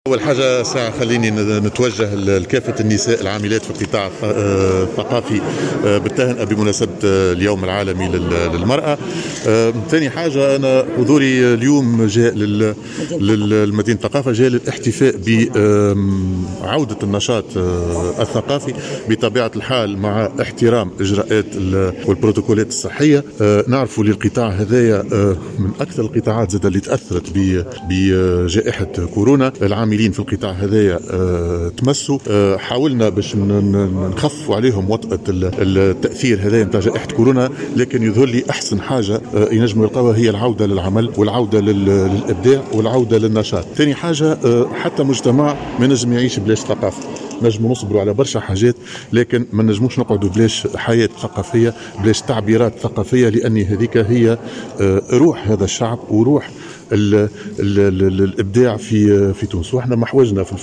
أول حاجة ساعة خليني نتوجه لكافة النساء العاملات في القطاع الثقافي بالتهنئة بمناسبة اليوم العالمي للمرأة. ثاني حاجة أنا حضوري اليوم جاء للمدينة الثقافة، جاء للاحتفاء بعودة النشاط الثقافي بطبيعة الحال مع احترام إجراءات والبروتوكولات الصحية. نعرفوا للقطاع هذايا من أكثر القطاعات زاد اللي تأثرت بجائحة كورونا. العاملين في القطاع هذايا تمسوا، حاولنا باش نخفوا عليهم وطأة التأثير هذايا نتاع جائحة كورونا، لكن يظهر لي أحسن حاجة ينجموا يلقاوها هي العودة للعمل والعودة للإبداع والعودة للنشاط. ثاني حاجة حتى مجتمع ما نجم يعيش بلاش ثقافة، نجموا نصبروا على برشا حاجات لكن ما نجموش نقعدوا بلاش حياة ثقافية، بلاش تعبيرات ثقافية، لأن هذيك هي روح هذا الشعب وروح الإبداع في تونس. وإحنا محوجنا في